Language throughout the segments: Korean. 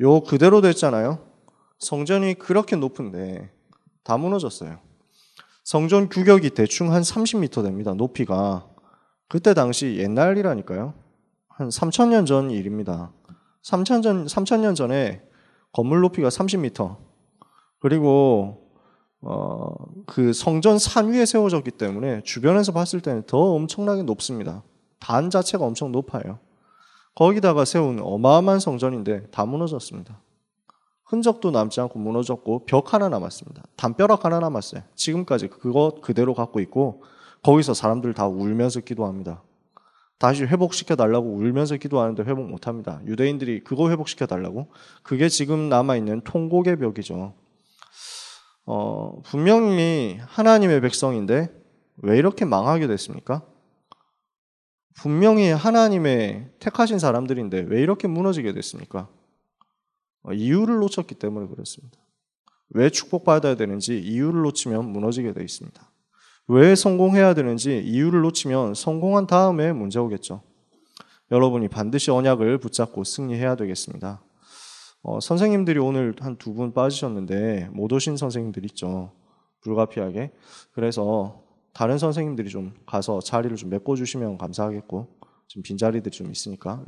요 그대로 됐잖아요. 성전이 그렇게 높은데 다 무너졌어요. 성전 규격이 대충 한 30m 됩니다. 높이가. 그때 당시 옛날이라니까요. 한 3,000년 전 일입니다. 3,000년 전에 건물 높이가 30m. 그리고 그 성전 산 위에 세워졌기 때문에 주변에서 봤을 때는 더 엄청나게 높습니다. 단 자체가 엄청 높아요. 거기다가 세운 어마어마한 성전인데 다 무너졌습니다. 흔적도 남지 않고 무너졌고 벽 하나 남았습니다. 담벼락 하나 남았어요. 지금까지 그거 그대로 갖고 있고 거기서 사람들 다 울면서 기도합니다. 다시 회복시켜달라고 울면서 기도하는데 회복 못합니다. 유대인들이 그거 회복시켜달라고? 그게 지금 남아있는 통곡의 벽이죠. 분명히 하나님의 백성인데 왜 이렇게 망하게 됐습니까? 분명히 하나님의 택하신 사람들인데 왜 이렇게 무너지게 됐습니까? 이유를 놓쳤기 때문에 그렇습니다. 왜 축복받아야 되는지 이유를 놓치면 무너지게 되어 있습니다. 왜 성공해야 되는지 이유를 놓치면 성공한 다음에 문제 오겠죠. 여러분이 반드시 언약을 붙잡고 승리해야 되겠습니다. 선생님들이 오늘 한 2분 빠지셨는데 못 오신 선생님들 있죠. 불가피하게. 그래서 다른 선생님들이 좀 가서 자리를 좀 메꿔주시면 감사하겠고, 지금 빈자리들이 좀 있으니까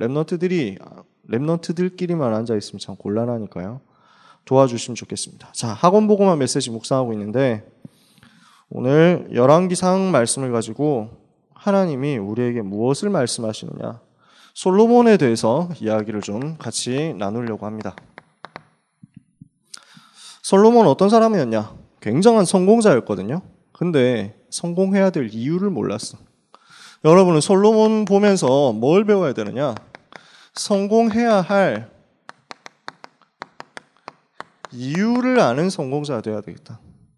랩넌트들끼리만 앉아있으면 참 곤란하니까요. 도와주시면 좋겠습니다. 자, 학원보고만 메시지 묵상하고 있는데 오늘 열왕기상 말씀을 가지고 하나님이 우리에게 무엇을 말씀하시느냐, 솔로몬에 대해서 이야기를 좀 같이 나누려고 합니다. 솔로몬은 어떤 사람이었냐? 굉장한 성공자였거든요. 근데 성공해야 될 이유를 몰랐어. 여러분은 솔로몬 보면서 뭘 배워야 되느냐? 성공해야 할 이유를 아는 성공자가 되어야 되겠다.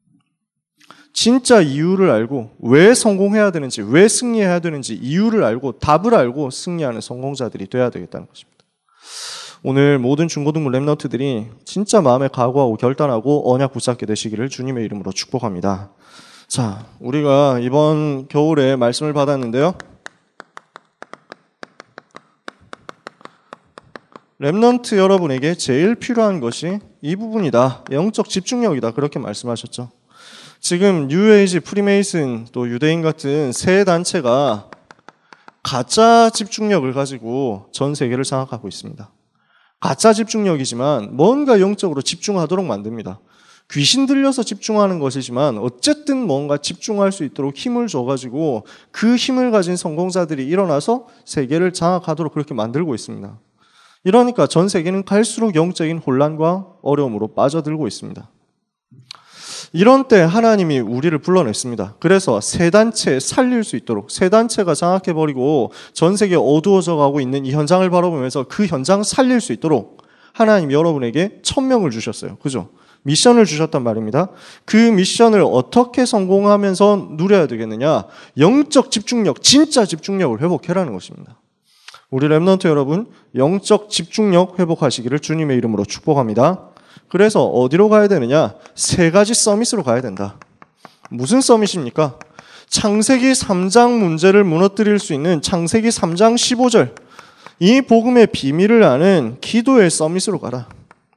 진짜 이유를 알고 왜 성공해야 되는지, 왜 승리해야 되는지 이유를 알고 답을 알고 승리하는 성공자들이 되어야 되겠다는 것입니다. 오늘 모든 중고등부 랩넌트들이 진짜 마음에 각오하고 결단하고 언약 붙잡게 되시기를 주님의 이름으로 축복합니다. 자, 우리가 이번 겨울에 말씀을 받았는데요. 랩넌트 여러분에게 제일 필요한 것이 이 부분이다. 영적 집중력이다. 그렇게 말씀하셨죠. 지금 뉴에이지, 프리메이슨, 또 유대인 같은 세 단체가 가짜 집중력을 가지고 전 세계를 장악하고 있습니다. 가짜 집중력이지만 뭔가 영적으로 집중하도록 만듭니다. 귀신 들려서 집중하는 것이지만 어쨌든 뭔가 집중할 수 있도록 힘을 줘가지고 그 힘을 가진 성공자들이 일어나서 세계를 장악하도록 그렇게 만들고 있습니다. 이러니까 전 세계는 갈수록 영적인 혼란과 어려움으로 빠져들고 있습니다. 이런 때 하나님이 우리를 불러냈습니다. 그래서 세 단체 살릴 수 있도록, 세 단체가 장악해버리고 전 세계 어두워져 가고 있는 이 현장을 바라보면서 그 현장 살릴 수 있도록 하나님이 여러분에게 천명을 주셨어요. 그죠? 미션을 주셨단 말입니다. 그 미션을 어떻게 성공하면서 누려야 되겠느냐? 영적 집중력, 진짜 집중력을 회복해라는 것입니다. 우리 랩넌트 여러분, 영적 집중력 회복하시기를 주님의 이름으로 축복합니다. 그래서 어디로 가야 되느냐? 3가지 서밋으로 가야 된다. 무슨 서밋입니까? 창세기 3장 문제를 무너뜨릴 수 있는 창세기 3장 15절, 이 복음의 비밀을 아는 기도의 서밋으로 가라.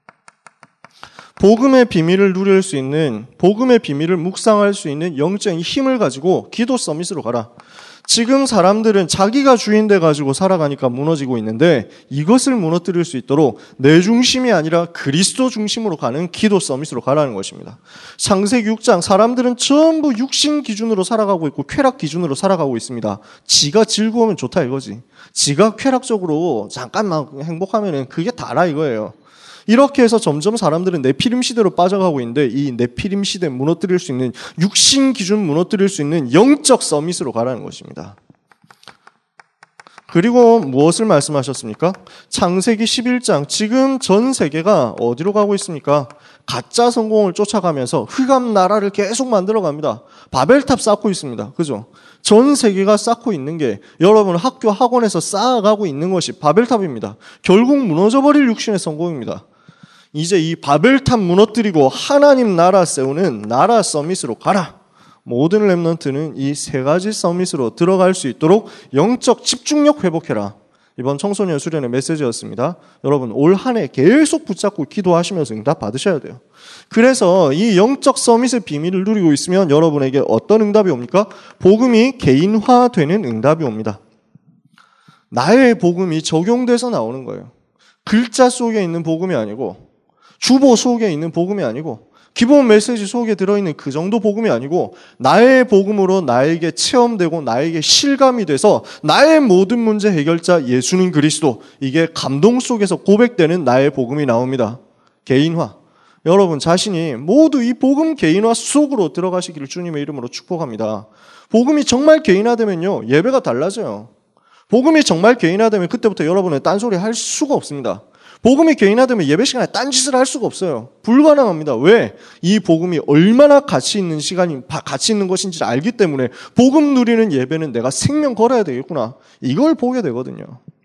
복음의 비밀을 누릴 수 있는, 복음의 비밀을 묵상할 수 있는 영적인 힘을 가지고 기도 서밋으로 가라. 지금 사람들은 자기가 주인 돼가지고 살아가니까 무너지고 있는데 이것을 무너뜨릴 수 있도록 내 중심이 아니라 그리스도 중심으로 가는 기도 서밋으로 가라는 것입니다. 창세기 6장, 사람들은 전부 육신 기준으로 살아가고 있고 쾌락 기준으로 살아가고 있습니다. 지가 즐거우면 좋다 이거지. 지가 쾌락적으로 잠깐만 행복하면은 그게 다라 이거예요. 이렇게 해서 점점 사람들은 네피림 시대로 빠져가고 있는데 이 네피림 시대 무너뜨릴 수 있는, 육신 기준 무너뜨릴 수 있는 영적 서밋으로 가라는 것입니다. 그리고 무엇을 말씀하셨습니까? 창세기 11장, 지금 전 세계가 어디로 가고 있습니까? 가짜 성공을 쫓아가면서 흑암 나라를 계속 만들어갑니다. 바벨탑 쌓고 있습니다. 그죠? 전 세계가 쌓고 있는 게, 여러분 학교 학원에서 쌓아가고 있는 것이 바벨탑입니다. 결국 무너져버릴 육신의 성공입니다. 이제 이 바벨탑 무너뜨리고 하나님 나라 세우는 나라 서밋으로 가라. 모든 랩넌트는 이 3가지 서밋으로 들어갈 수 있도록 영적 집중력 회복해라. 이번 청소년 수련의 메시지였습니다. 여러분 올 한 해 계속 붙잡고 기도하시면서 응답 받으셔야 돼요. 그래서 이 영적 서밋의 비밀을 누리고 있으면 여러분에게 어떤 응답이 옵니까? 복음이 개인화되는 응답이 옵니다. 나의 복음이 적용돼서 나오는 거예요. 글자 속에 있는 복음이 아니고 주보 속에 있는 복음이 아니고 기본 메시지 속에 들어있는 그 정도 복음이 아니고 나의 복음으로 나에게 체험되고 나에게 실감이 돼서 나의 모든 문제 해결자 예수는 그리스도, 이게 감동 속에서 고백되는 나의 복음이 나옵니다. 개인화. 여러분 자신이 모두 이 복음 개인화 속으로 들어가시기를 주님의 이름으로 축복합니다. 복음이 정말 개인화되면요 예배가 달라져요. 복음이 정말 개인화되면 그때부터 여러분은 딴소리 할 수가 없습니다. 복음이 개인화되면 예배 시간에 딴짓을 할 수가 없어요. 불가능합니다. 왜? 이 복음이 얼마나 가치 있는 것인지를 알기 때문에 복음 누리는 예배는 내가 생명 걸어야 되겠구나, 이걸 보게 되거든요.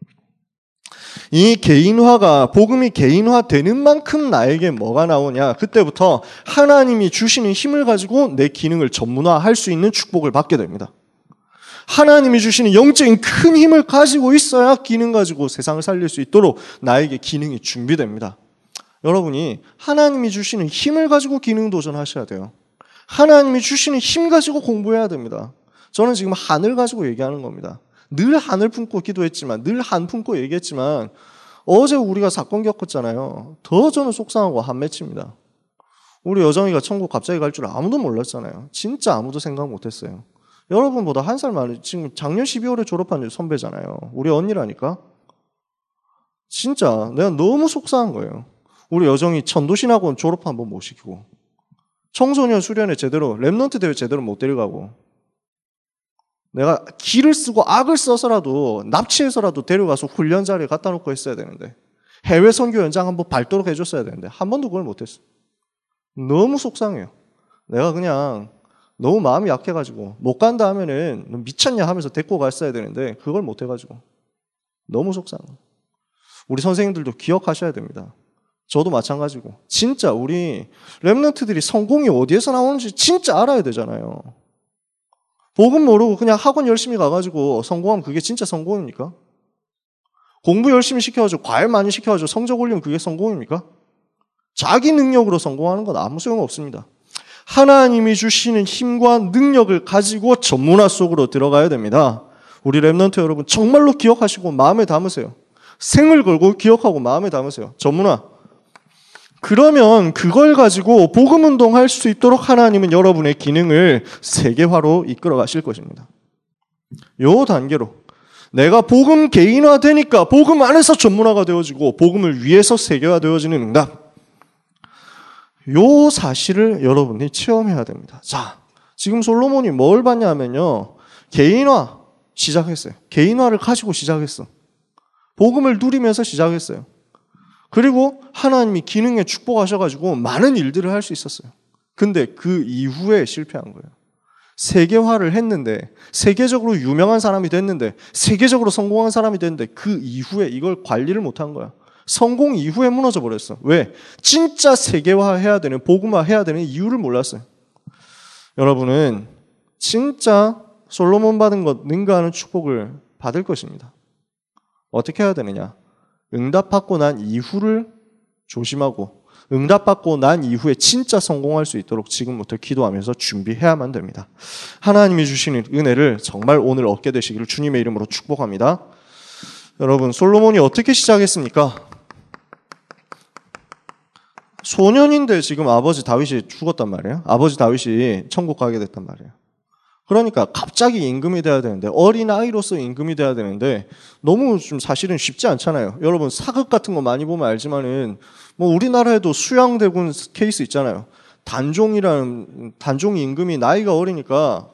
이 개인화가, 복음이 개인화되는 만큼 나에게 뭐가 나오냐? 그때부터 하나님이 주시는 힘을 가지고 내 기능을 전문화할 수 있는 축복을 받게 됩니다. 하나님이 주시는 영적인 큰 힘을 가지고 있어야 기능 가지고 세상을 살릴 수 있도록 나에게 기능이 준비됩니다. 여러분이 하나님이 주시는 힘을 가지고 기능 도전하셔야 돼요. 하나님이 주시는 힘 가지고 공부해야 됩니다. 저는 지금 하늘 가지고 얘기하는 겁니다. 늘 하늘 품고 기도했지만, 늘 한 품고 얘기했지만 어제 우리가 사건 겪었잖아요. 더 저는 속상하고 한맺힙니다. 우리 여정이가 천국 갑자기 갈 줄 아무도 몰랐잖아요. 진짜 아무도 생각 못했어요. 여러분보다 한 살 많은, 지금 작년 12월에 졸업한 선배잖아요. 우리 언니라니까. 진짜 내가 너무 속상한 거예요. 우리 여정이 천도신학원 졸업 한번 못 시키고, 청소년 수련회 제대로, 랩넌트 대회 제대로 못 데려가고, 내가 기를 쓰고 악을 써서라도 납치해서라도 데려가서 훈련 자리에 갖다 놓고 했어야 되는데, 해외 선교 연장 한번 밟도록 해줬어야 되는데 한 번도 그걸 못했어. 너무 속상해요. 내가 그냥 너무 마음이 약해가지고 못 간다 하면은 너 미쳤냐 하면서 데리고 갔어야 되는데 그걸 못 해가지고 너무 속상해요. 우리 선생님들도 기억하셔야 됩니다. 저도 마찬가지고 진짜 우리 랩런트들이 성공이 어디에서 나오는지 진짜 알아야 되잖아요. 복음 모르고 그냥 학원 열심히 가가지고 성공하면 그게 진짜 성공입니까? 공부 열심히 시켜가지고 과외 많이 시켜가지고 성적 올리면 그게 성공입니까? 자기 능력으로 성공하는 건 아무 소용없습니다. 하나님이 주시는 힘과 능력을 가지고 전문화 속으로 들어가야 됩니다. 우리 랩런트 여러분 정말로 기억하시고 마음에 담으세요. 생을 걸고 기억하고 마음에 담으세요. 전문화. 그러면 그걸 가지고 복음 운동할 수 있도록 하나님은 여러분의 기능을 세계화로 이끌어 가실 것입니다. 요 단계로 내가 복음 개인화 되니까 복음 안에서 전문화가 되어지고 복음을 위해서 세계화 되어지는 응답. 요 사실을 여러분이 체험해야 됩니다. 자, 지금 솔로몬이 뭘 봤냐 하면요, 개인화 시작했어요. 개인화를 가지고 시작했어. 복음을 누리면서 시작했어요. 그리고 하나님이 기능에 축복하셔가지고 많은 일들을 할 수 있었어요. 근데 그 이후에 실패한 거예요. 세계화를 했는데, 세계적으로 유명한 사람이 됐는데, 세계적으로 성공한 사람이 됐는데 그 이후에 이걸 관리를 못한 거야. 성공 이후에 무너져 버렸어. 왜? 진짜 세계화해야 되는, 복음화해야 되는 이유를 몰랐어요. 여러분은 진짜 솔로몬 받은 것 능가하는 축복을 받을 것입니다. 어떻게 해야 되느냐? 응답받고 난 이후를 조심하고 응답받고 난 이후에 진짜 성공할 수 있도록 지금부터 기도하면서 준비해야만 됩니다. 하나님이 주시는 은혜를 정말 오늘 얻게 되시기를 주님의 이름으로 축복합니다. 여러분, 솔로몬이 어떻게 시작했습니까? 소년인데 지금 아버지 다윗이 죽었단 말이에요. 아버지 다윗이 천국 가게 됐단 말이에요. 그러니까 갑자기 임금이 돼야 되는데, 어린아이로서 임금이 돼야 되는데 너무 좀 사실은 쉽지 않잖아요. 여러분 사극 같은 거 많이 보면 알지만은 뭐 우리나라에도 수양대군 케이스 있잖아요. 단종 임금이 나이가 어리니까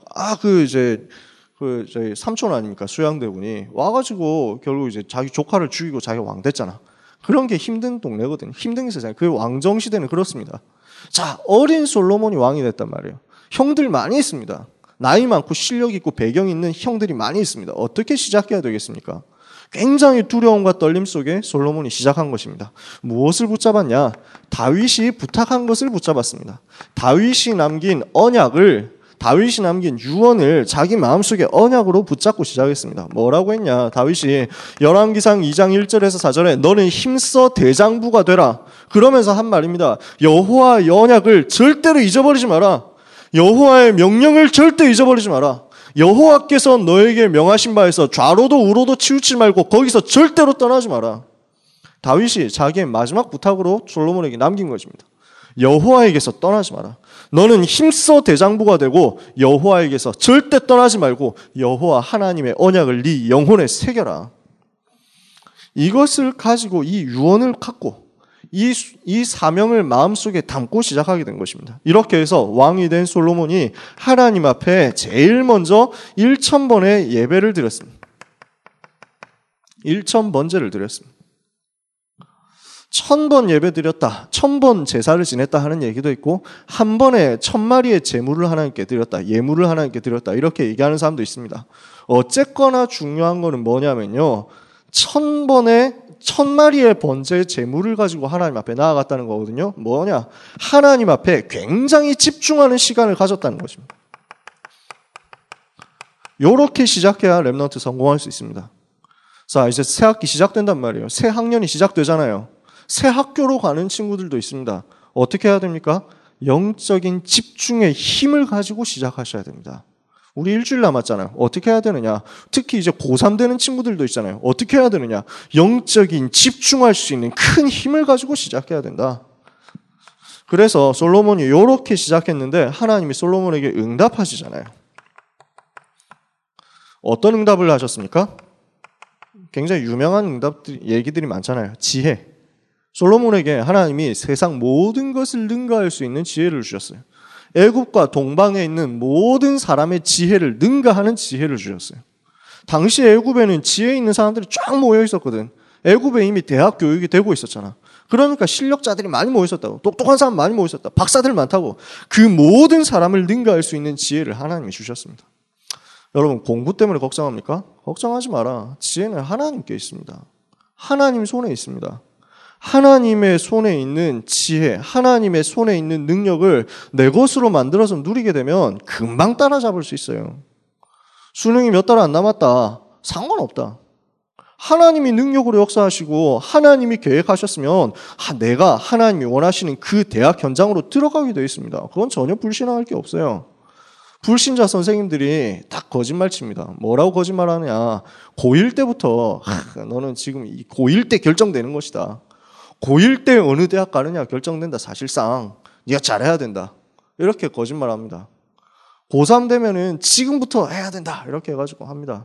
저희 삼촌 아닙니까? 수양대군이 와가지고 결국 이제 자기 조카를 죽이고 자기가 왕 됐잖아. 그런 게 힘든 동네거든요. 힘든 게 세상에. 그 왕정시대는 그렇습니다. 자, 어린 솔로몬이 왕이 됐단 말이에요. 형들 많이 있습니다. 나이 많고 실력 있고 배경 있는 형들이 많이 있습니다. 어떻게 시작해야 되겠습니까? 굉장히 두려움과 떨림 속에 솔로몬이 시작한 것입니다. 무엇을 붙잡았냐? 다윗이 부탁한 것을 붙잡았습니다. 다윗이 남긴 언약을 다윗이 남긴 유언을 자기 마음속에 언약으로 붙잡고 시작했습니다. 뭐라고 했냐? 다윗이 열왕기상 2장 1절에서 4절에 너는 힘써 대장부가 되라. 그러면서 한 말입니다. 여호와의 언약을 절대로 잊어버리지 마라. 여호와의 명령을 절대 잊어버리지 마라. 여호와께서 너에게 명하신 바에서 좌로도 우로도 치우치지 말고 거기서 절대로 떠나지 마라. 다윗이 자기의 마지막 부탁으로 솔로몬에게 남긴 것입니다. 여호와에게서 떠나지 마라. 너는 힘써 대장부가 되고 여호와에게서 절대 떠나지 말고 여호와 하나님의 언약을 네 영혼에 새겨라. 이것을 가지고 이 유언을 갖고 이 사명을 마음속에 담고 시작하게 된 것입니다. 이렇게 해서 왕이 된 솔로몬이 하나님 앞에 제일 먼저 1000번의 예배를 드렸습니다. 1000번제를 드렸습니다. 1000번 예배 드렸다, 1000번 제사를 지냈다 하는 얘기도 있고 한 번에 1000마리의 제물을 하나님께 드렸다, 예물을 하나님께 드렸다 이렇게 얘기하는 사람도 있습니다. 어쨌거나 중요한 거는 뭐냐면요, 1000마리의 번제 제물을 가지고 하나님 앞에 나아갔다는 거거든요. 뭐냐? 하나님 앞에 굉장히 집중하는 시간을 가졌다는 것입니다. 이렇게 시작해야 렘넌트 성공할 수 있습니다. 자, 이제 새 학기 시작된단 말이에요. 새 학년이 시작되잖아요. 새 학교로 가는 친구들도 있습니다. 어떻게 해야 됩니까? 영적인 집중의 힘을 가지고 시작하셔야 됩니다. 우리 일주일 남았잖아요. 어떻게 해야 되느냐? 특히 이제 고3 되는 친구들도 있잖아요. 어떻게 해야 되느냐? 영적인 집중할 수 있는 큰 힘을 가지고 시작해야 된다. 그래서 솔로몬이 이렇게 시작했는데 하나님이 솔로몬에게 응답하시잖아요. 어떤 응답을 하셨습니까? 굉장히 유명한 얘기들이 많잖아요. 지혜. 솔로몬에게 하나님이 세상 모든 것을 능가할 수 있는 지혜를 주셨어요. 애굽과 동방에 있는 모든 사람의 지혜를 능가하는 지혜를 주셨어요. 당시 애굽에는 지혜 있는 사람들이 쫙 모여 있었거든. 애굽에 이미 대학 교육이 되고 있었잖아. 그러니까 실력자들이 많이 모여 있었다고. 똑똑한 사람 많이 모여 있었다. 박사들 많다고. 그 모든 사람을 능가할 수 있는 지혜를 하나님이 주셨습니다. 여러분, 공부 때문에 걱정합니까? 걱정하지 마라. 지혜는 하나님께 있습니다. 하나님 손에 있습니다. 하나님의 손에 있는 지혜, 하나님의 손에 있는 능력을 내 것으로 만들어서 누리게 되면 금방 따라잡을 수 있어요. 수능이 몇 달 안 남았다. 상관없다. 하나님이 능력으로 역사하시고 하나님이 계획하셨으면 내가 하나님이 원하시는 그 대학 현장으로 들어가게 되어 있습니다. 그건 전혀 불신앙할 게 없어요. 불신자 선생님들이 다 거짓말 칩니다. 뭐라고 거짓말하느냐. 고1 때부터 너는 지금 고1 때 결정되는 것이다. 고1 때 어느 대학 가느냐 결정된다. 사실상 네가 잘해야 된다. 이렇게 거짓말합니다. 고3 되면은 지금부터 해야 된다. 이렇게 해가지고 합니다.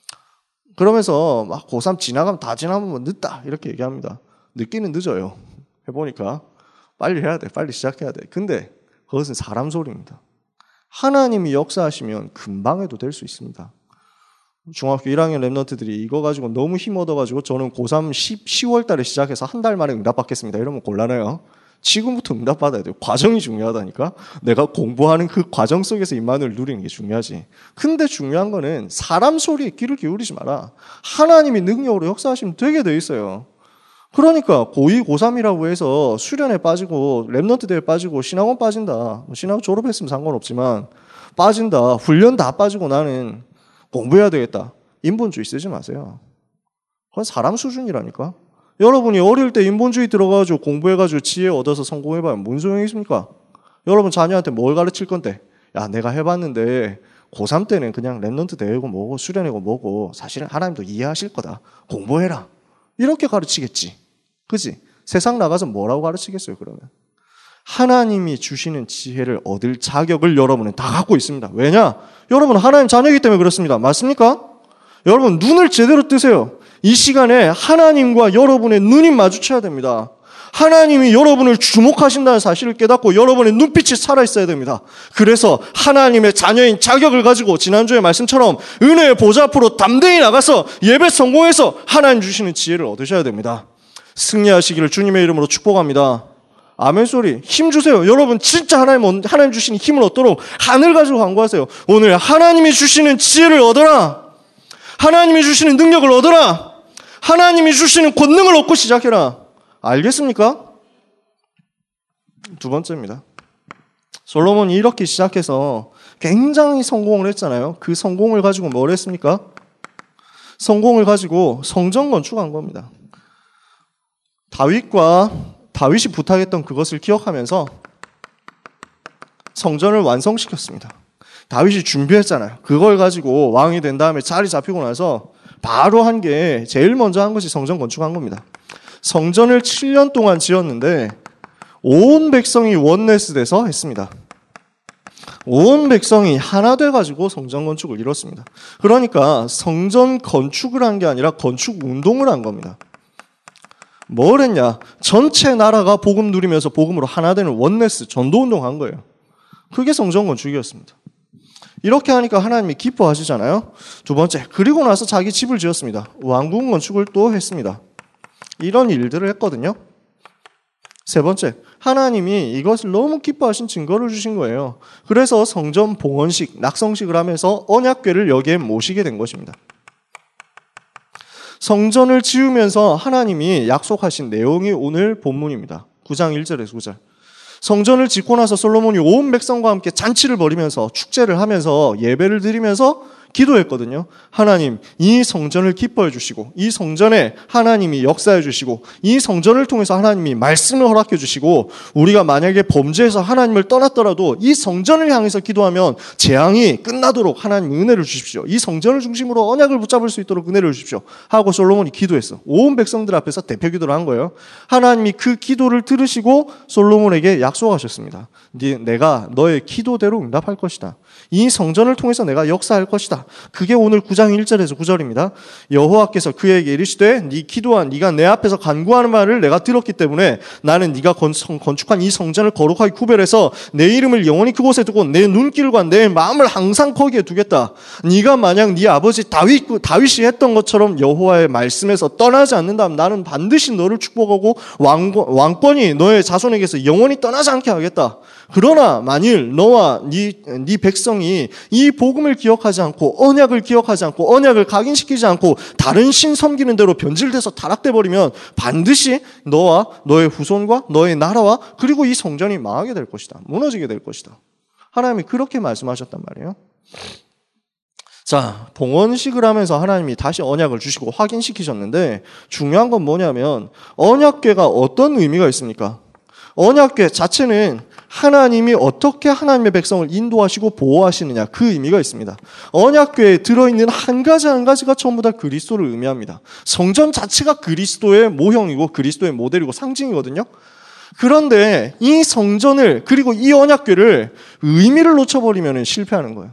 그러면서 막 고3 지나가면 다 지나면 늦다. 이렇게 얘기합니다. 늦기는 늦어요. 해보니까 빨리 해야 돼. 빨리 시작해야 돼. 근데 그것은 사람 소리입니다. 하나님이 역사하시면 금방 해도 될 수 있습니다. 중학교 1학년 랩런트들이 이거 가지고 너무 힘 얻어가지고 저는 고3 10월 달에 시작해서 한 달 만에 응답받겠습니다. 이러면 곤란해요. 지금부터 응답받아야 돼요. 과정이 중요하다니까. 내가 공부하는 그 과정 속에서 임마누엘 누리는 게 중요하지. 근데 중요한 거는 사람 소리에 귀를 기울이지 마라. 하나님이 능력으로 역사하시면 되게 돼 있어요. 그러니까 고2, 고3이라고 해서 수련회 빠지고 랩런트 대회 빠지고 신학원 빠진다. 신학원 졸업했으면 상관없지만 빠진다. 훈련 다 빠지고 나는 공부해야 되겠다. 인본주의 쓰지 마세요. 그건 사람 수준이라니까. 여러분이 어릴 때 인본주의 들어가가지고 공부해가지고 지혜 얻어서 성공해봐요. 뭔 소용이 있습니까? 여러분 자녀한테 뭘 가르칠 건데? 야, 내가 해봤는데 고3 때는 그냥 랩런트 대회고 뭐고 수련회고 뭐고 사실은 하나님도 이해하실 거다. 공부해라. 이렇게 가르치겠지. 그지? 세상 나가서 뭐라고 가르치겠어요, 그러면? 하나님이 주시는 지혜를 얻을 자격을 여러분은 다 갖고 있습니다. 왜냐? 여러분 하나님 자녀이기 때문에 그렇습니다. 맞습니까? 여러분 눈을 제대로 뜨세요. 이 시간에 하나님과 여러분의 눈이 마주쳐야 됩니다. 하나님이 여러분을 주목하신다는 사실을 깨닫고 여러분의 눈빛이 살아있어야 됩니다. 그래서 하나님의 자녀인 자격을 가지고 지난주의 말씀처럼 은혜의 보좌 앞으로 담대히 나가서 예배 성공해서 하나님 주시는 지혜를 얻으셔야 됩니다. 승리하시기를 주님의 이름으로 축복합니다. 아멘 소리. 힘 주세요. 여러분 진짜 하나님 주시는 힘을 얻도록 하늘 가지고 간구하세요. 오늘 하나님이 주시는 지혜를 얻어라. 하나님이 주시는 능력을 얻어라. 하나님이 주시는 권능을 얻고 시작해라. 알겠습니까? 두 번째입니다. 솔로몬이 이렇게 시작해서 굉장히 성공을 했잖아요. 그 성공을 가지고 뭘 했습니까? 성공을 가지고 성전 건축한 겁니다. 다윗이 부탁했던 그것을 기억하면서 성전을 완성시켰습니다. 다윗이 준비했잖아요. 그걸 가지고 왕이 된 다음에 자리 잡히고 나서 바로 한 게 제일 먼저 한 것이 성전 건축한 겁니다. 성전을 7년 동안 지었는데 온 백성이 원네스 돼서 했습니다. 온 백성이 하나 돼가지고 성전 건축을 이뤘습니다. 그러니까 성전 건축을 한 게 아니라 건축 운동을 한 겁니다. 뭘 했냐? 전체 나라가 복음 누리면서 복음으로 하나 되는 원네스, 전도 운동 한 거예요. 그게 성전 건축이었습니다. 이렇게 하니까 하나님이 기뻐하시잖아요. 두 번째, 그리고 나서 자기 집을 지었습니다. 왕궁 건축을 또 했습니다. 이런 일들을 했거든요. 세 번째, 하나님이 이것을 너무 기뻐하신 증거를 주신 거예요. 그래서 성전 봉헌식, 낙성식을 하면서 언약궤를 여기에 모시게 된 것입니다. 성전을 지으면서 하나님이 약속하신 내용이 오늘 본문입니다. 9장 1절에서 9절. 성전을 짓고 나서 솔로몬이 온 백성과 함께 잔치를 벌이면서 축제를 하면서 예배를 드리면서 기도했거든요. 하나님, 이 성전을 기뻐해 주시고 이 성전에 하나님이 역사해 주시고 이 성전을 통해서 하나님이 말씀을 허락해 주시고 우리가 만약에 범죄해서 하나님을 떠났더라도 이 성전을 향해서 기도하면 재앙이 끝나도록 하나님 은혜를 주십시오. 이 성전을 중심으로 언약을 붙잡을 수 있도록 은혜를 주십시오. 하고 솔로몬이 기도했어. 온 백성들 앞에서 대표 기도를 한 거예요. 하나님이 그 기도를 들으시고 솔로몬에게 약속하셨습니다. 내가 너의 기도대로 응답할 것이다. 이 성전을 통해서 내가 역사할 것이다. 그게 오늘 9장 1절에서 9절입니다. 여호와께서 그에게 이르시되 네 기도한 네가 내 앞에서 간구하는 말을 내가 들었기 때문에 나는 네가 건축한 이 성전을 거룩하게 구별해서 내 이름을 영원히 그곳에 두고 내 눈길과 내 마음을 항상 거기에 두겠다. 네가 만약 네 아버지 다윗이 했던 것처럼 여호와의 말씀에서 떠나지 않는다면 나는 반드시 너를 축복하고 왕권이 너의 자손에게서 영원히 떠나지 않게 하겠다. 그러나 만일 너와 네 백성이 이 복음을 기억하지 않고 언약을 기억하지 않고 언약을 각인시키지 않고 다른 신 섬기는 대로 변질돼서 타락돼 버리면 반드시 너와 너의 후손과 너의 나라와 그리고 이 성전이 망하게 될 것이다. 무너지게 될 것이다. 하나님이 그렇게 말씀하셨단 말이에요. 자, 봉헌식을 하면서 하나님이 다시 언약을 주시고 확인시키셨는데 중요한 건 뭐냐면 언약궤가 어떤 의미가 있습니까? 언약궤 자체는 하나님이 어떻게 하나님의 백성을 인도하시고 보호하시느냐 그 의미가 있습니다. 언약궤에 들어있는 한 가지 한 가지가 전부 다 그리스도를 의미합니다. 성전 자체가 그리스도의 모형이고 그리스도의 모델이고 상징이거든요. 그런데 이 성전을 그리고 이 언약궤를 의미를 놓쳐버리면 실패하는 거예요.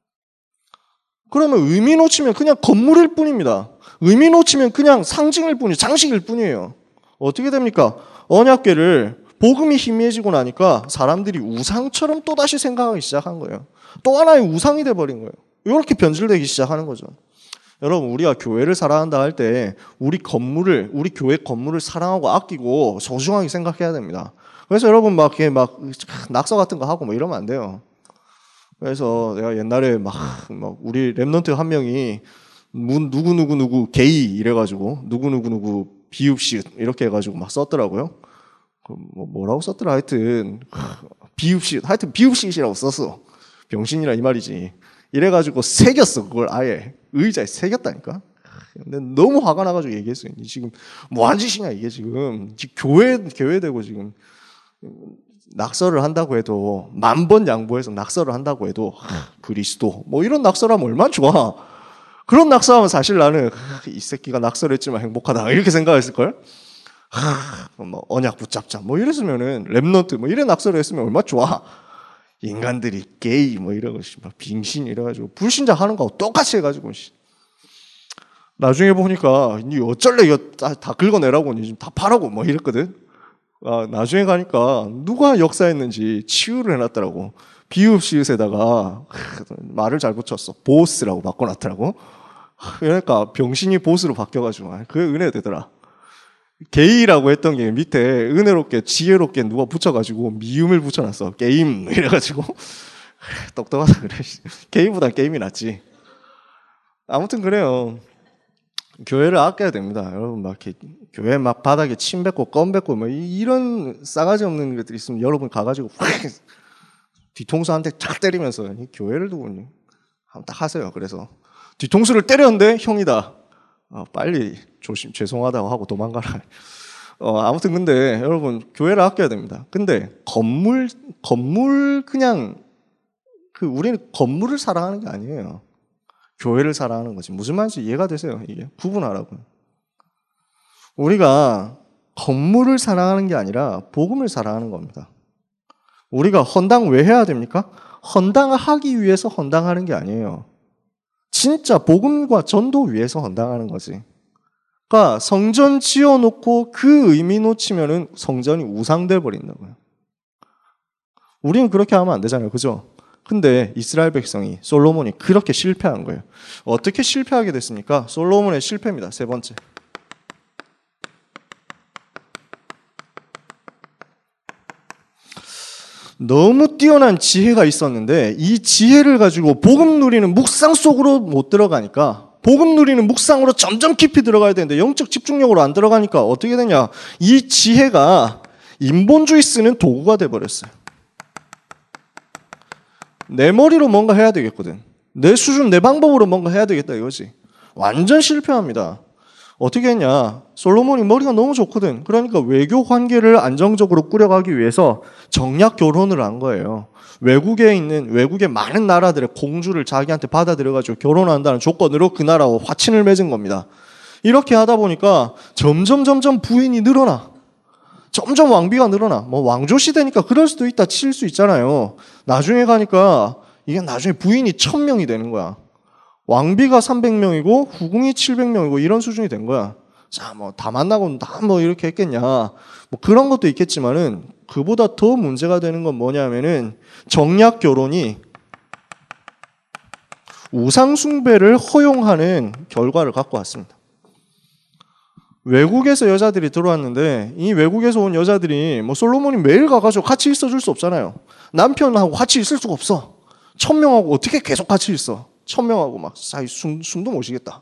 그러면 의미 놓치면 그냥 건물일 뿐입니다. 의미 놓치면 그냥 상징일 뿐이에요. 장식일 뿐이에요. 어떻게 됩니까? 언약궤를 복음이 희미해지고 나니까 사람들이 우상처럼 또다시 생각하기 시작한 거예요. 또 하나의 우상이 돼버린 거예요. 이렇게 변질되기 시작하는 거죠. 여러분, 우리가 교회를 사랑한다 할 때 우리 교회 건물을 사랑하고 아끼고 소중하게 생각해야 됩니다. 그래서 여러분 막 낙서 같은 거 하고 뭐 이러면 안 돼요. 그래서 내가 옛날에 막 우리 랩넌트 한 명이 누구 게이 이래가지고 누구 비읍시읒 이렇게 해가지고 막 썼더라고요. 뭐라고 썼더라 하여튼 비읍시읒이라고 썼어. 병신이라 이 말이지. 이래가지고 새겼어. 그걸 아예 의자에 새겼다니까. 근데 너무 화가 나가지고 얘기했어요. 지금 뭐한 짓이냐 이게 지금 교회 되고 지금 낙서를 한다고 해도 10,000번 양보해서 낙서를 한다고 해도 그리스도 뭐 이런 낙서라면 얼마나 좋아. 그런 낙서하면 사실 나는 이 새끼가 낙서를 했지만 행복하다 이렇게 생각했을걸. 뭐 언약 붙잡자 뭐 이랬으면은 랩넌트 뭐 이런 낙서를 했으면 얼마나 좋아. 인간들이 게이 뭐 이러고 빙신 이래가지고 불신자 하는 거하고 똑같이 해가지고 나중에 보니까 니 어쩔래 이거 다 긁어내라고 니 지금 다 파라고 뭐 이랬거든. 나중에 가니까 누가 역사했는지 치유를 해놨더라고. 비읍시읒에다가 말을 잘 붙였어. 보스라고 바꿔놨더라고. 그러니까 병신이 보스로 바뀌어가지고 그게 은혜 되더라. 게이라고 했던 게 밑에 은혜롭게 지혜롭게 누가 붙여가지고 미음을 붙여놨어. 게임 이래가지고 똑똑하다 그래. 게임보단 게임이 낫지. 아무튼 그래요. 교회를 아껴야 됩니다. 여러분 막 이렇게 교회 막 바닥에 침 뱉고 껌 뱉고 뭐 이런 싸가지 없는 것들이 있으면 여러분 가가지고 뒤통수 한 대 쫙 때리면서 이 교회를 두고 한번 딱 하세요. 그래서 뒤통수를 때렸는데 형이다. 빨리 죄송하다고 하고 도망가라. 아무튼 근데 여러분 교회를 아껴야 됩니다. 근데 건물 그냥 우리는 건물을 사랑하는 게 아니에요. 교회를 사랑하는 거지. 무슨 말인지 이해가 되세요? 이게 구분하라고요. 우리가 건물을 사랑하는 게 아니라 복음을 사랑하는 겁니다. 우리가 헌당 왜 해야 됩니까? 헌당하기 위해서 헌당하는 게 아니에요. 진짜 복음과 전도 위해서 헌당하는 거지. 그러니까 성전 지어놓고 그 의미 놓치면은 성전이 우상돼 버린다고요. 우리는 그렇게 하면 안 되잖아요. 그죠? 근데 이스라엘 백성이, 솔로몬이 그렇게 실패한 거예요. 어떻게 실패하게 됐습니까? 솔로몬의 실패입니다. 세 번째. 너무 뛰어난 지혜가 있었는데 이 지혜를 가지고 복음 누리는 묵상 속으로 못 들어가니까, 복음 누리는 묵상으로 점점 깊이 들어가야 되는데 영적 집중력으로 안 들어가니까 어떻게 되냐? 이 지혜가 인본주의 쓰는 도구가 돼버렸어요. 내 머리로 뭔가 해야 되겠거든. 내 수준, 내 방법으로 뭔가 해야 되겠다 이거지. 완전 실패합니다. 어떻게 했냐? 솔로몬이 머리가 너무 좋거든. 그러니까 외교 관계를 안정적으로 꾸려가기 위해서 정략 결혼을 한 거예요. 외국의 많은 나라들의 공주를 자기한테 받아들여가지고 결혼한다는 조건으로 그 나라와 화친을 맺은 겁니다. 이렇게 하다 보니까 점점 부인이 늘어나. 점점 왕비가 늘어나. 뭐 왕조 시대니까 그럴 수도 있다 칠 수 있잖아요. 나중에 가니까 이게 나중에 부인이 1000명이 되는 거야. 왕비가 300명이고 후궁이 700명이고 이런 수준이 된 거야. 자, 뭐 다 만나고 다 뭐 이렇게 했겠냐. 뭐 그런 것도 있겠지만은 그보다 더 문제가 되는 건 뭐냐면은 정략 결혼이 우상 숭배를 허용하는 결과를 갖고 왔습니다. 외국에서 여자들이 들어왔는데 이 외국에서 온 여자들이 뭐 솔로몬이 매일 가가지고 같이 있어줄 수 없잖아요. 남편하고 같이 있을 수가 없어. 1000명하고 어떻게 계속 같이 있어? 1000명하고 막 사이 숨도 못 쉬겠다.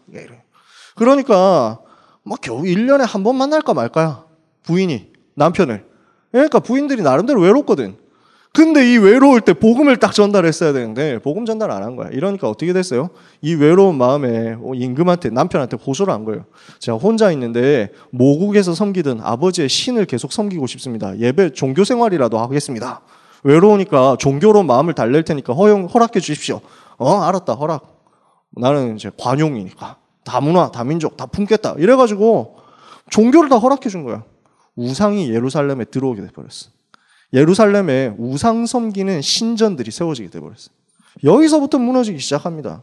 그러니까 막 겨우 1년에 한 번 만날까 말까야. 부인이 남편을. 그러니까 부인들이 나름대로 외롭거든. 근데 이 외로울 때 복음을 딱 전달했어야 되는데 복음 전달 안 한 거야. 이러니까 어떻게 됐어요? 이 외로운 마음에 임금한테, 남편한테 호소를 한 거예요. 제가 혼자 있는데 모국에서 섬기던 아버지의 신을 계속 섬기고 싶습니다. 예배 종교 생활이라도 하겠습니다. 외로우니까 종교로 마음을 달랠 테니까 허락해 주십시오. 알았다, 허락. 나는 이제 관용이니까 다 문화, 다 민족 다 품겠다. 이래가지고 종교를 다 허락해 준 거야. 우상이 예루살렘에 들어오게 돼버렸어. 예루살렘에 우상 섬기는 신전들이 세워지게 돼버렸어요. 여기서부터 무너지기 시작합니다.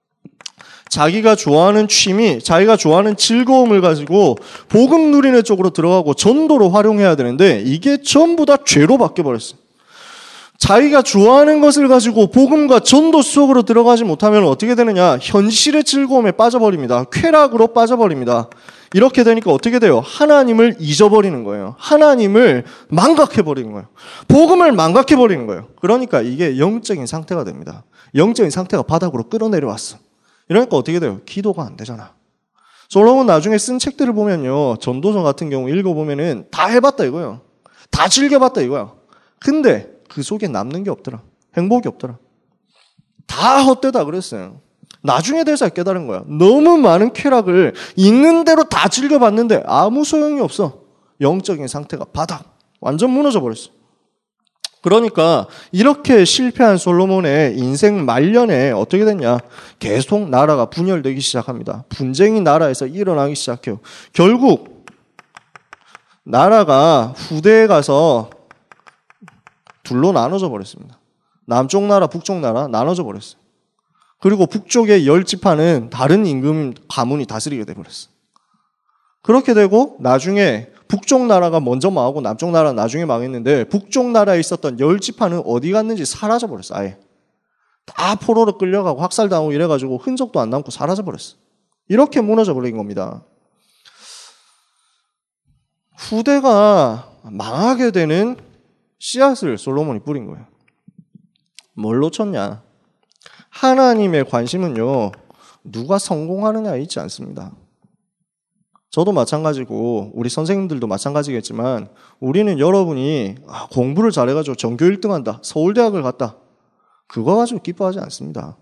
자기가 좋아하는 취미, 자기가 좋아하는 즐거움을 가지고 복음 누리는 쪽으로 들어가고 전도로 활용해야 되는데 이게 전부 다 죄로 바뀌어버렸어요. 자기가 좋아하는 것을 가지고 복음과 전도 속으로 들어가지 못하면 어떻게 되느냐? 현실의 즐거움에 빠져버립니다. 쾌락으로 빠져버립니다. 이렇게 되니까 어떻게 돼요? 하나님을 잊어버리는 거예요. 하나님을 망각해버리는 거예요. 복음을 망각해버리는 거예요. 그러니까 이게 영적인 상태가 됩니다. 영적인 상태가 바닥으로 끌어내려왔어. 이러니까 어떻게 돼요? 기도가 안 되잖아. 솔로몬 나중에 쓴 책들을 보면요, 전도서 같은 경우 읽어보면은 다 해봤다 이거예요. 다 즐겨봤다 이거야. 근데 그 속에 남는 게 없더라. 행복이 없더라. 다 헛되다 그랬어요. 나중에 대해서 깨달은 거야. 너무 많은 쾌락을 있는 대로 다 즐겨봤는데 아무 소용이 없어. 영적인 상태가 바닥. 완전 무너져 버렸어. 그러니까 이렇게 실패한 솔로몬의 인생 말년에 어떻게 됐냐? 계속 나라가 분열되기 시작합니다. 분쟁이 나라에서 일어나기 시작해요. 결국 나라가 후대에 가서 둘로 나눠져 버렸습니다. 남쪽 나라, 북쪽 나라 나눠져 버렸어요. 그리고 북쪽의 10지파는 다른 임금 가문이 다스리게 돼버렸어요. 그렇게 되고 나중에 북쪽 나라가 먼저 망하고 남쪽 나라는 나중에 망했는데 북쪽 나라에 있었던 10지파는 어디 갔는지 사라져 버렸어요. 아예. 다 포로로 끌려가고 학살당하고 이래가지고 흔적도 안 남고 사라져 버렸어요. 이렇게 무너져 버린 겁니다. 후대가 망하게 되는 씨앗을 솔로몬이 뿌린 거예요. 뭘 놓쳤냐? 하나님의 관심은요, 누가 성공하느냐에 있지 않습니다. 저도 마찬가지고 우리 선생님들도 마찬가지겠지만 우리는 여러분이 공부를 잘해가지고 전교 1등 한다, 서울대학을 갔다, 그거 가지고 기뻐하지 않습니다.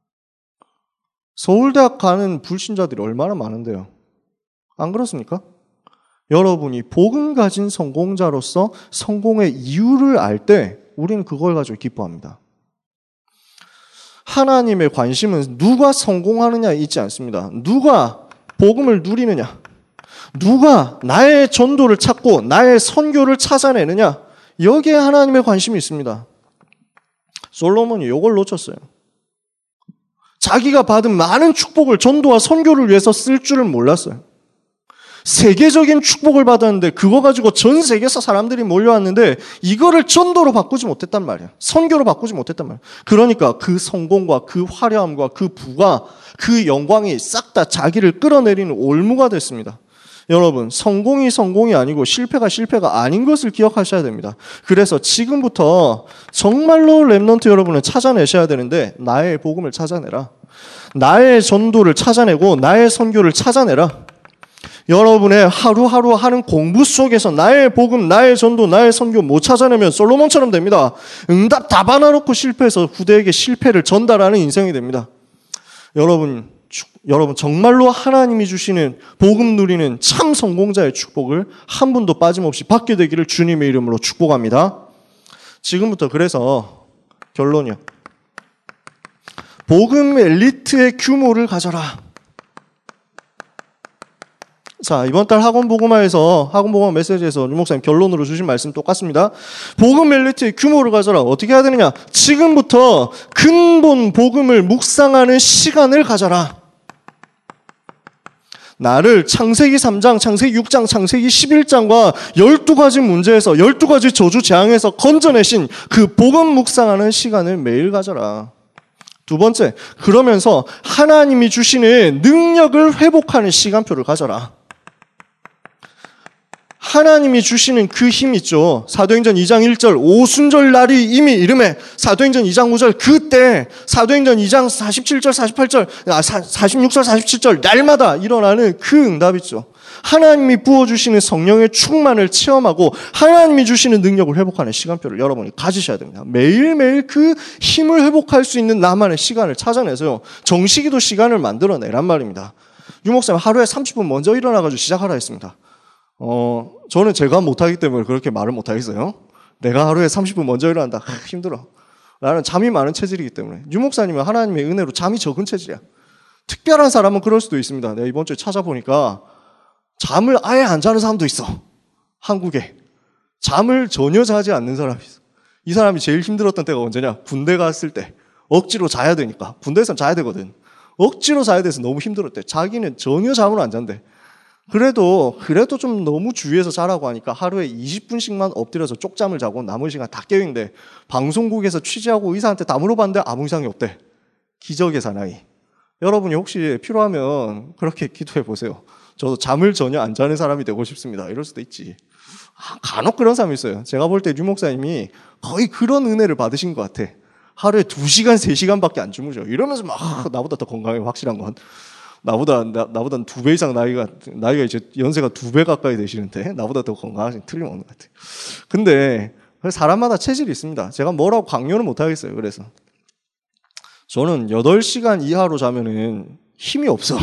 서울대학 가는 불신자들이 얼마나 많은데요. 안 그렇습니까? 여러분이 복음 가진 성공자로서 성공의 이유를 알 때 우리는 그걸 가지고 기뻐합니다. 하나님의 관심은 누가 성공하느냐에 있지 않습니다. 누가 복음을 누리느냐, 누가 나의 전도를 찾고 나의 선교를 찾아내느냐, 여기에 하나님의 관심이 있습니다. 솔로몬이 이걸 놓쳤어요. 자기가 받은 많은 축복을 전도와 선교를 위해서 쓸 줄을 몰랐어요. 세계적인 축복을 받았는데 그거 가지고 전 세계에서 사람들이 몰려왔는데 이거를 전도로 바꾸지 못했단 말이야. 선교로 바꾸지 못했단 말이야. 그러니까 그 성공과 그 화려함과 그 부가, 그 영광이 싹 다 자기를 끌어내리는 올무가 됐습니다. 여러분, 성공이 아니고 실패가 아닌 것을 기억하셔야 됩니다. 그래서 지금부터 정말로 렘넌트 여러분을 찾아내셔야 되는데 나의 복음을 찾아내라. 나의 전도를 찾아내고 나의 선교를 찾아내라. 여러분의 하루하루 하는 공부 속에서 나의 복음, 나의 전도, 나의 선교 못 찾아내면 솔로몬처럼 됩니다. 응답 다 받아놓고 실패해서 후대에게 실패를 전달하는 인생이 됩니다. 여러분 정말로 하나님이 주시는 복음 누리는 참 성공자의 축복을 한 분도 빠짐없이 받게 되기를 주님의 이름으로 축복합니다. 지금부터 그래서 결론이요. 복음 엘리트의 규모를 가져라. 자, 이번 달 학원복음화 메시지에서 유 목사님 결론으로 주신 말씀 똑같습니다. 복음 엘리트의 규모를 가져라. 어떻게 해야 되느냐? 지금부터 근본 복음을 묵상하는 시간을 가져라. 나를 창세기 3장, 창세기 6장, 창세기 11장과 12가지 문제에서 12가지 저주 재앙에서 건져내신 그 복음 묵상하는 시간을 매일 가져라. 두 번째, 그러면서 하나님이 주시는 능력을 회복하는 시간표를 가져라. 하나님이 주시는 그 힘 있죠. 사도행전 2장 1절 오순절 날이 이미 이름에 사도행전 2장 5절 그때 사도행전 2장 47절 48절 46절 47절 날마다 일어나는 그 응답 있죠. 하나님이 부어주시는 성령의 충만을 체험하고 하나님이 주시는 능력을 회복하는 시간표를 여러분이 가지셔야 됩니다. 매일매일 그 힘을 회복할 수 있는 나만의 시간을 찾아내서요. 정식기도 시간을 만들어내란 말입니다. 유 목사님 하루에 30분 먼저 일어나가지고 시작하라 했습니다. 저는 제가 못하기 때문에 그렇게 말을 못하겠어요. 내가 하루에 30분 먼저 일어난다. 힘들어. 나는 잠이 많은 체질이기 때문에. 유 목사님은 하나님의 은혜로 잠이 적은 체질이야. 특별한 사람은 그럴 수도 있습니다. 내가 이번 주에 찾아보니까 잠을 아예 안 자는 사람도 있어. 한국에. 잠을 전혀 자지 않는 사람이 있어. 이 사람이 제일 힘들었던 때가 언제냐? 군대 갔을 때. 억지로 자야 되니까. 군대에서는 자야 되거든. 억지로 자야 돼서 너무 힘들었대. 자기는 전혀 잠을 안 잔대. 그래도 좀 너무 주위에서 자라고 하니까 하루에 20분씩만 엎드려서 쪽잠을 자고 남은 시간 다 깨어있는데 방송국에서 취재하고 의사한테 다 물어봤는데 아무 이상이 없대. 기적의 사나이. 여러분이 혹시 필요하면 그렇게 기도해 보세요. 저도 잠을 전혀 안 자는 사람이 되고 싶습니다. 이럴 수도 있지. 간혹 그런 사람이 있어요. 제가 볼 때 유 목사님이 거의 그런 은혜를 받으신 것 같아. 하루에 2시간, 3시간밖에 안 주무셔. 이러면서 막 나보다 더 건강해, 확실한 건. 나보다 2배 이상 나이가 이제 연세가 2배 가까이 되시는데 나보다 더 건강하신 틀림없는 것 같아요. 근데 사람마다 체질이 있습니다. 제가 뭐라고 강요는 못 하겠어요. 그래서 저는 8시간 이하로 자면은 힘이 없어.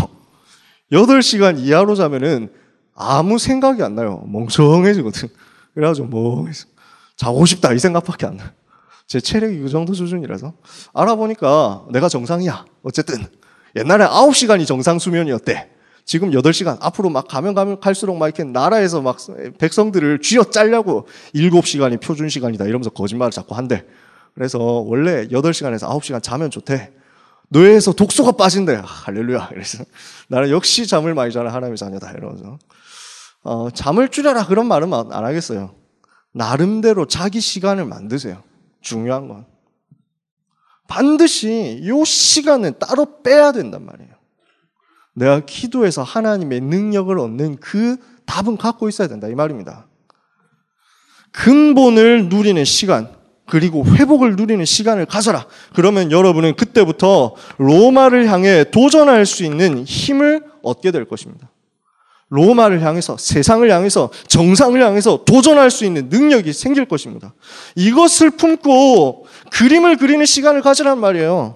8시간 이하로 자면은 아무 생각이 안 나요. 멍청해지거든. 그래가지고 멍해서 자고 싶다 이 생각밖에 안 나요. 제 체력이 그 정도 수준이라서 알아보니까 내가 정상이야. 어쨌든 옛날에 9시간이 정상 수면이었대. 지금 8시간. 앞으로 막 가면 갈수록 막 이렇게 나라에서 막 백성들을 쥐어 짜려고 7시간이 표준 시간이다 이러면서 거짓말을 자꾸 한대. 그래서 원래 8시간에서 9시간 자면 좋대. 뇌에서 독소가 빠진대. 할렐루야. 그래서 나는 역시 잠을 많이 자는 하나님의 자녀다 이러면서 잠을 줄여라 그런 말은 안 하겠어요. 나름대로 자기 시간을 만드세요. 중요한 건. 반드시 이 시간은 따로 빼야 된단 말이에요. 내가 기도해서 하나님의 능력을 얻는 그 답은 갖고 있어야 된다 이 말입니다. 근본을 누리는 시간 그리고 회복을 누리는 시간을 가져라. 그러면 여러분은 그때부터 로마를 향해 도전할 수 있는 힘을 얻게 될 것입니다. 로마를 향해서 세상을 향해서 정상을 향해서 도전할 수 있는 능력이 생길 것입니다. 이것을 품고 그림을 그리는 시간을 가지란 말이에요.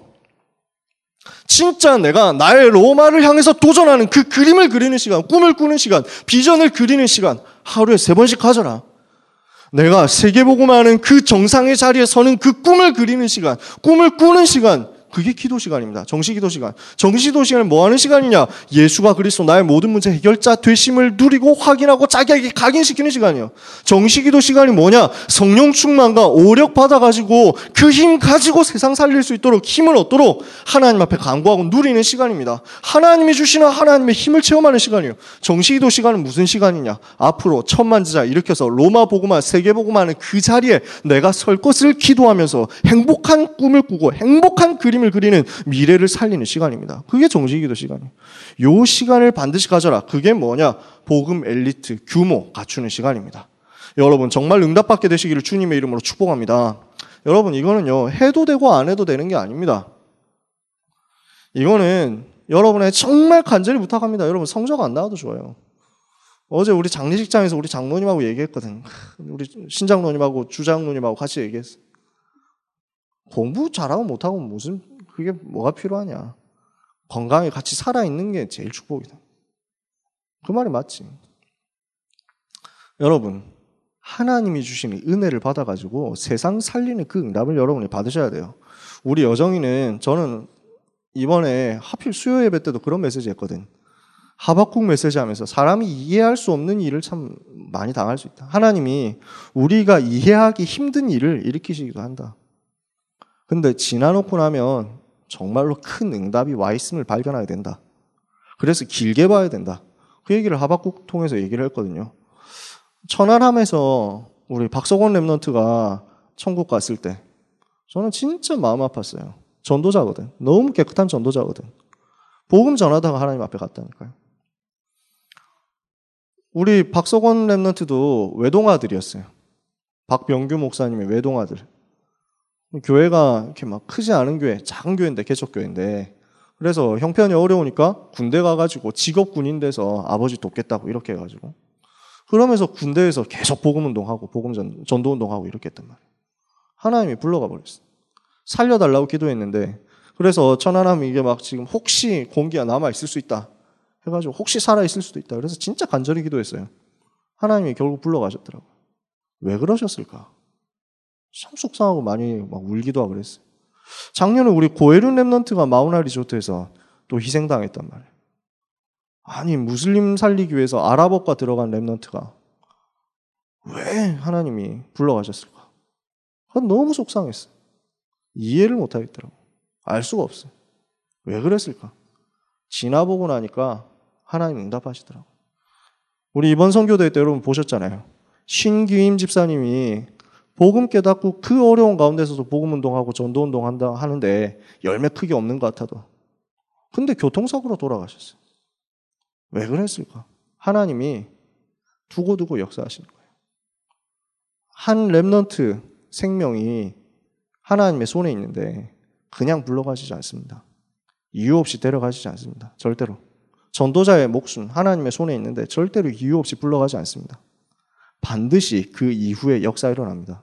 진짜 내가 나의 로마를 향해서 도전하는 그 그림을 그리는 시간, 꿈을 꾸는 시간, 비전을 그리는 시간 하루에 3번씩 가져라. 내가 세계복음하는 그 정상의 자리에 서는 그 꿈을 그리는 시간, 꿈을 꾸는 시간, 그게 기도 시간입니다. 정시기도 시간. 정시기도 시간은 뭐 하는 시간이냐? 예수가 그리스도 나의 모든 문제 해결자 되심을 누리고 확인하고 자기에게 각인시키는 시간이에요. 정시기도 시간이 뭐냐? 성령 충만과 오력 받아가지고 그 힘 가지고 세상 살릴 수 있도록 힘을 얻도록 하나님 앞에 간구하고 누리는 시간입니다. 하나님이 주시는 하나님의 힘을 체험하는 시간이에요. 정시기도 시간은 무슨 시간이냐? 앞으로 천만지자 일으켜서 로마 복음화, 세계 복음화는 그 자리에 내가 설 것을 기도하면서 행복한 꿈을 꾸고 행복한 그림을 그리는 미래를 살리는 시간입니다. 그게 정시기도 시간이에요. 요 시간을 반드시 가져라. 그게 뭐냐? 복음 엘리트 규모 갖추는 시간입니다. 여러분 정말 응답받게 되시기를 주님의 이름으로 축복합니다. 여러분 이거는요 해도 되고 안 해도 되는 게 아닙니다. 이거는 여러분의 정말 간절히 부탁합니다. 여러분 성적 안 나와도 좋아요. 어제 우리 장례식장에서 우리 장로님하고 얘기했거든. 우리 신장로님하고 주장로님하고 같이 얘기했어. 공부 잘하고 못하고 무슨 그게 뭐가 필요하냐. 건강에 같이 살아있는 게 제일 축복이다. 그 말이 맞지. 여러분 하나님이 주시는 은혜를 받아가지고 세상 살리는 그 응답을 여러분이 받으셔야 돼요. 우리 여정이는 저는 이번에 하필 수요 예배 때도 그런 메시지 했거든. 하박국 메시지 하면서 사람이 이해할 수 없는 일을 참 많이 당할 수 있다. 하나님이 우리가 이해하기 힘든 일을 일으키시기도 한다. 근데 지나놓고 나면 정말로 큰 응답이 와 있음을 발견하게 된다. 그래서 길게 봐야 된다. 그 얘기를 하박국 통해서 얘기를 했거든요. 천안함에서 우리 박석원 랩런트가 천국 갔을 때 저는 진짜 마음 아팠어요. 전도자거든. 너무 깨끗한 전도자거든. 복음 전하다가 하나님 앞에 갔다니까요. 우리 박석원 랩런트도 외동아들이었어요. 박병규 목사님의 외동아들. 교회가 이렇게 막 크지 않은 교회, 작은 교회인데, 개척교회인데, 그래서 형편이 어려우니까 군대 가가지고 직업군인 돼서 아버지 돕겠다고 이렇게 해가지고. 그러면서 군대에서 계속 복음운동하고, 전도운동하고 이렇게 했단 말이에요. 하나님이 불러가 버렸어요. 살려달라고 기도했는데, 그래서 천안함이 이게 막 지금 혹시 공기가 남아있을 수 있다. 해가지고 혹시 살아있을 수도 있다. 그래서 진짜 간절히 기도했어요. 하나님이 결국 불러가셨더라고요. 왜 그러셨을까? 참 속상하고 많이 막 울기도 하고 그랬어요. 작년에 우리 고에륜 랩런트가 마우나 리조트에서 또 희생당했단 말이에요. 아니 무슬림 살리기 위해서 아랍어과 들어간 랩런트가 왜 하나님이 불러가셨을까? 그건 너무 속상했어요. 이해를 못하겠더라고요. 알 수가 없어요. 왜 그랬을까? 지나보고 나니까 하나님 응답하시더라고요. 우리 이번 선교대 때 여러분 보셨잖아요. 신기임 집사님이 복음 깨닫고 그 어려운 가운데서도 복음 운동하고 전도 운동한다 하는데 열매 크게 없는 것 같아도. 근데 교통사고로 돌아가셨어요. 왜 그랬을까? 하나님이 두고두고 역사하시는 거예요. 한 랩런트 생명이 하나님의 손에 있는데 그냥 불러가시지 않습니다. 이유 없이 데려가시지 않습니다. 절대로. 전도자의 목숨 하나님의 손에 있는데 절대로 이유 없이 불러가지 않습니다. 반드시 그 이후에 역사가 일어납니다.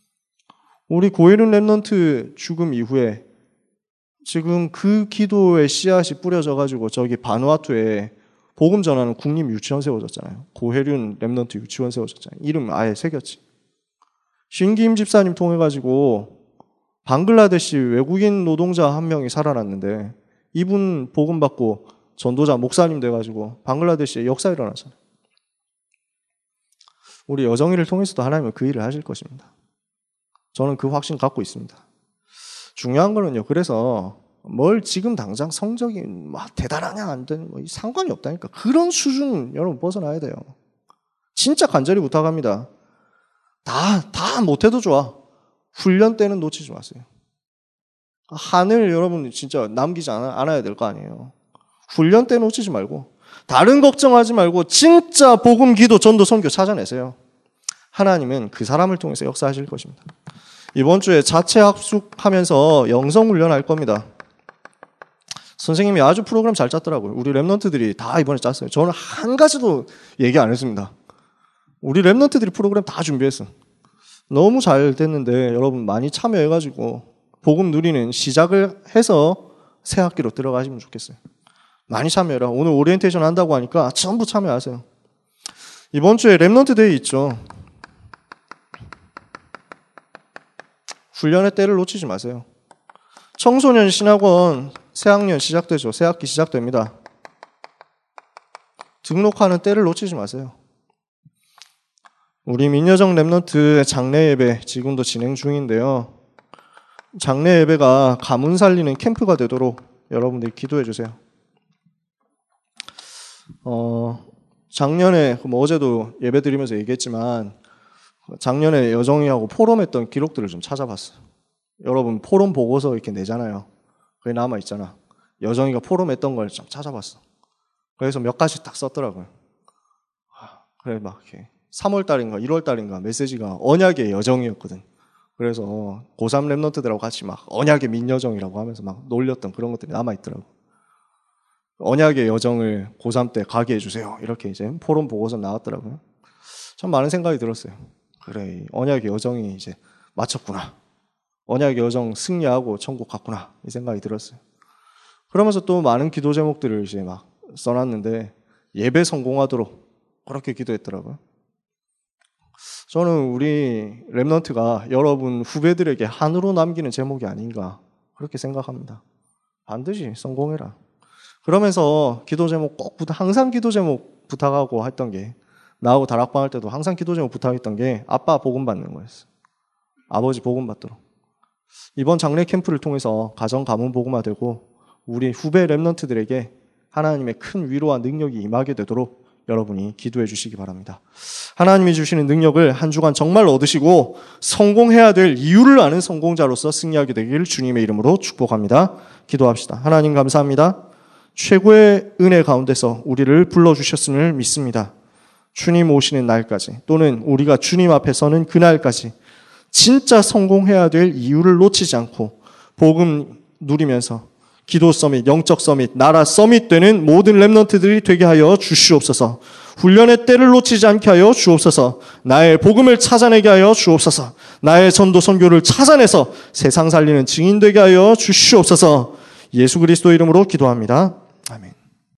우리 고에륜 랩런트 죽음 이후에 지금 그 기도의 씨앗이 뿌려져가지고 저기 바누아투에 복음 전하는 국립 유치원 세워졌잖아요. 고해륜 랩런트 유치원 세워졌잖아요. 이름 아예 새겼지. 신기임 집사님 통해가지고 방글라데시 외국인 노동자 한 명이 살아났는데 이분 복음 받고 전도자 목사님 돼가지고 방글라데시에 역사 일어나잖아요. 우리 여정이를 통해서도 하나님은 그 일을 하실 것입니다. 저는 그 확신 갖고 있습니다. 중요한 거는요. 그래서 뭘 지금 당장 성적이 막 대단하냐 안 되는 뭐 상관이 없다니까. 그런 수준 여러분 벗어나야 돼요. 진짜 간절히 부탁합니다. 다 못해도 좋아. 훈련 때는 놓치지 마세요. 하늘 여러분 진짜 남기지 않아야 될 거 아니에요. 훈련 때 놓치지 말고 다른 걱정하지 말고 진짜 복음, 기도, 전도, 선교 찾아내세요. 하나님은 그 사람을 통해서 역사하실 것입니다. 이번 주에 자체 학습하면서 영성 훈련할 겁니다. 선생님이 아주 프로그램 잘 짰더라고요. 우리 랩런트들이 다 이번에 짰어요. 저는 한 가지도 얘기 안 했습니다. 우리 랩런트들이 프로그램 다 준비했어. 너무 잘 됐는데 여러분 많이 참여해가지고 복음 누리는 시작을 해서 새 학기로 들어가시면 좋겠어요. 많이 참여해라. 오늘 오리엔테이션 한다고 하니까 전부 참여하세요. 이번 주에 랩넌트 데이 있죠. 훈련의 때를 놓치지 마세요. 청소년 신학원 새학년 시작되죠. 새학기 시작됩니다. 등록하는 때를 놓치지 마세요. 우리 민여정 랩넌트 장례 예배 지금도 진행 중인데요. 장례 예배가 가문 살리는 캠프가 되도록 여러분들이 기도해 주세요. 작년에 어제도 예배 드리면서 얘기했지만 작년에 여정이하고 포럼했던 기록들을 좀 찾아봤어요. 여러분 포럼 보고서 이렇게 내잖아요. 그게 남아 있잖아. 여정이가 포럼했던 걸 좀 찾아봤어. 그래서 몇 가지 딱 썼더라고요. 그래 막 이렇게 3월 달인가 1월 달인가 메시지가 언약의 여정이었거든. 그래서 고3 랩넌트들하고 같이 막 언약의 민여정이라고 하면서 막 놀렸던 그런 것들이 남아 있더라고. 언약의 여정을 고3 때 가게 해주세요. 이렇게 이제 포럼 보고서 나왔더라고요. 참 많은 생각이 들었어요. 그래, 언약의 여정이 이제 마쳤구나. 언약의 여정 승리하고 천국 갔구나. 이 생각이 들었어요. 그러면서 또 많은 기도 제목들을 이제 막 써놨는데 예배 성공하도록 그렇게 기도했더라고요. 저는 우리 랩넌트가 여러분 후배들에게 한으로 남기는 제목이 아닌가 그렇게 생각합니다. 반드시 성공해라. 그러면서 기도 제목 꼭 항상 기도 제목 부탁하고 했던 게 나하고 다락방 할 때도 항상 기도 제목 부탁했던 게 아빠 복음 받는 거였어요. 아버지 복음 받도록. 이번 장례 캠프를 통해서 가정 가문 복음화되고 우리 후배 랩넌트들에게 하나님의 큰 위로와 능력이 임하게 되도록 여러분이 기도해 주시기 바랍니다. 하나님이 주시는 능력을 한 주간 정말 얻으시고 성공해야 될 이유를 아는 성공자로서 승리하게 되길 주님의 이름으로 축복합니다. 기도합시다. 하나님 감사합니다. 최고의 은혜 가운데서 우리를 불러주셨음을 믿습니다. 주님 오시는 날까지 또는 우리가 주님 앞에 서는 그날까지 진짜 성공해야 될 이유를 놓치지 않고 복음 누리면서 기도 서밋, 영적 서밋, 나라 서밋 되는 모든 랩넌트들이 되게 하여 주시옵소서. 훈련의 때를 놓치지 않게 하여 주옵소서. 나의 복음을 찾아내게 하여 주옵소서. 나의 전도 선교를 찾아내서 세상 살리는 증인 되게 하여 주시옵소서. 예수 그리스도 이름으로 기도합니다. 아멘.